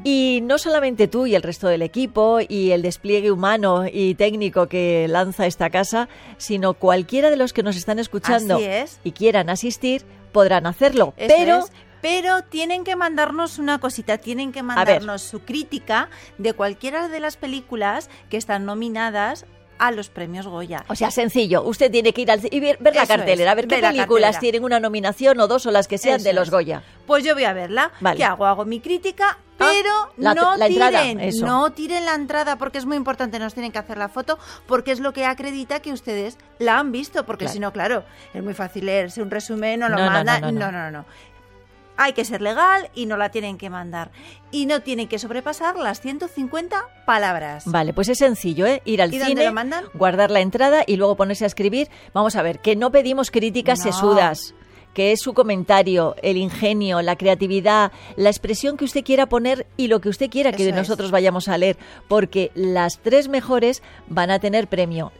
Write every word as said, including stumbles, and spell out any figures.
Y no solamente tú y el resto del equipo y el despliegue humano y técnico que lanza esta casa, sino cualquiera de los que nos están escuchando Así es. y quieran asistir podrán hacerlo. Eso pero es. Pero tienen que mandarnos una cosita, tienen que mandarnos su crítica de cualquiera de las películas que están nominadas a los premios Goya. O sea, sencillo, usted tiene que ir al y ver, ver la Eso cartelera, es, a ver qué ver la películas cartelera. tienen una nominación o dos o las que sean Eso de los es. Goya. Pues yo voy a verla. Vale. ¿Qué hago? Hago mi crítica, Ah, pero la- no la entrada, tiren, eso. no tiren la entrada porque es muy importante, nos tienen que hacer la foto porque es lo que acredita que ustedes la han visto, porque Claro. si no, claro, es muy fácil leerse un resumen o lo No, no, mandan. no, no, no. no, no, no. Hay que ser legal y no la tienen que mandar. Y no tienen que sobrepasar las ciento cincuenta palabras. Vale, pues es sencillo, ¿eh? Ir al ¿Y dónde cine, lo mandan? guardar la entrada y luego ponerse a escribir. Vamos a ver, que no pedimos críticas No. sesudas, que es su comentario, el ingenio, la creatividad, la expresión que usted quiera poner y lo que usted quiera que Eso es. nosotros vayamos a leer, porque las tres mejores van a tener premio.